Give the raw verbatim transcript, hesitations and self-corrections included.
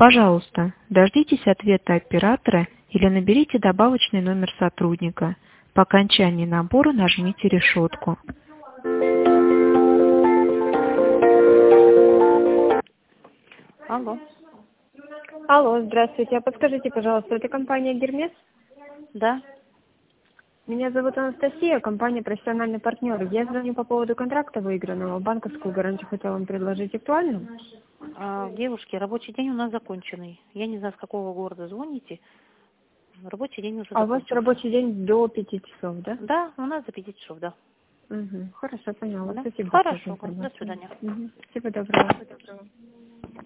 Пожалуйста, дождитесь ответа оператора или наберите добавочный номер сотрудника. По окончании набора нажмите решетку. Алло. Алло, здравствуйте. А подскажите, пожалуйста, это компания Гермес? Да. Меня зовут Анастасия, компания «Профессиональный партнер». Я звоню по поводу контракта выигранного. Банковскую гарантию хотела вам предложить. Актуально? А, девушки, рабочий день у нас законченный. Я не знаю, с какого города звоните. Рабочий день уже А у вас закончился. рабочий день до пяти часов, да? Да, у нас за пяти часов, да. Угу. Хорошо, поняла. Да? Спасибо большое за Хорошо, до информацию. свидания. Угу. Всего доброго.